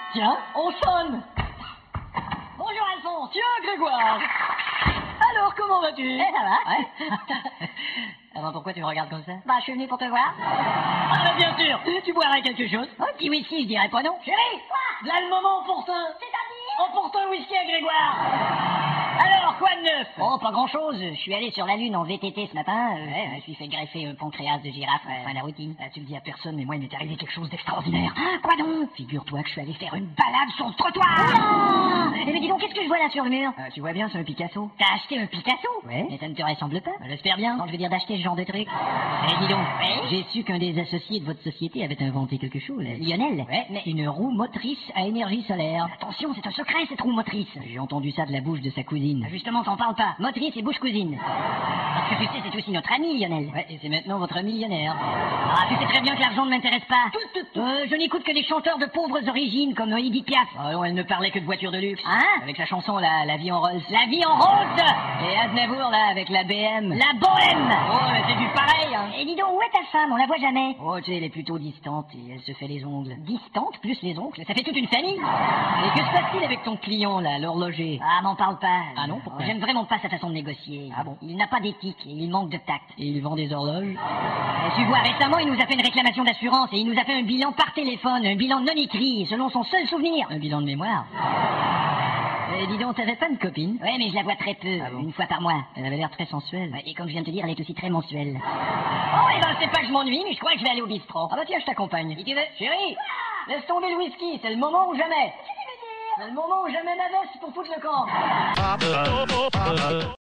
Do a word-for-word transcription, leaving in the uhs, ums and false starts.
Tiens, on sonne. Bonjour Alphonse. Tiens Grégoire. Alors, comment vas-tu? Eh, ça va. Ouais. Alors pourquoi tu me regardes comme ça? Bah, je suis venu pour te voir. Ah bah bien sûr. Tu boirais quelque chose? Un petit whisky, je dirais pas non. Chérie, Quoi? là le moment opportun. C'est-à-dire? Emporte un whisky à Grégoire. Alors, quoi de neuf? Oh, pas grand-chose. Je suis allé sur la Lune en V T T ce matin. Euh, ouais, je me suis fait greffer un pancréas de girafe. Ouais. Enfin, la routine. Ah, tu le dis à personne, mais moi il m'est arrivé quelque chose d'extraordinaire. Ah, quoi donc? Figure-toi que je suis allé faire une balade sur le trottoir. Oula! Eh mais dis donc, qu'est-ce que je vois là sur le mur? Ah, tu vois bien, c'est un Picasso. T'as acheté un Picasso? Ouais. Mais ça ne te ressemble pas. Ah, j'espère bien. Non, je veux dire d'acheter ce genre de truc. Eh, dis donc, Ouais. j'ai su qu'un des associés de votre société avait inventé quelque chose. Lionel? Ouais, mais- Une roue motrice à énergie solaire. Attention, c'est un secret cette roue motrice. J'ai entendu ça de la bouche de sa cousine. Ah, justement, t'en parles pas. Motrice et bouche cousine. Parce que tu sais, c'est aussi notre ami, Lionel. Ouais, et c'est maintenant votre millionnaire. Ah, tu sais très bien que l'argent ne m'intéresse pas. Tout, tout, tout. Euh, je n'écoute que des chanteurs de pauvres origines comme Edith Piaf. Ah non, elle ne parlait que de voitures de luxe. Hein? Avec sa chanson, la, la vie en Rolls. La vie en rose. Et Aznavour, là, avec la B M. La bohème. Oh, mais c'est du pareil, hein. Et dis donc, où est ta femme? On la voit jamais. Oh, tu sais, elle est plutôt distante et elle se fait les ongles. Distante, plus les oncles. Ça fait toute une famille. Et que se passe-t-il avec ton client, là, l'horloger? Ah, m'en parle pas. Ah non, pourquoi? J'aime vraiment pas sa façon de négocier. Ah bon? Il n'a pas d'éthique et il manque de tact. Et il vend des horloges? Et tu vois, récemment, il nous a fait une réclamation d'assurance et il nous a fait un bilan par téléphone, un bilan non écrit, selon son seul souvenir. Un bilan de mémoire. Et dis donc, t'avais pas une copine? Ouais, mais je la vois très peu, Ah bon? une fois par mois. Elle avait l'air très sensuelle. Ouais, et comme je viens de te dire, elle est aussi très mensuelle. Oh, et ben, c'est pas que je m'ennuie, mais je crois que je vais aller au bistrot. Ah bah tiens, je t'accompagne. Si tu veux. Chérie, laisse tomber le whisky, c'est le moment ou jamais. C'est le moment ou jamais ma veste pour foutre le camp.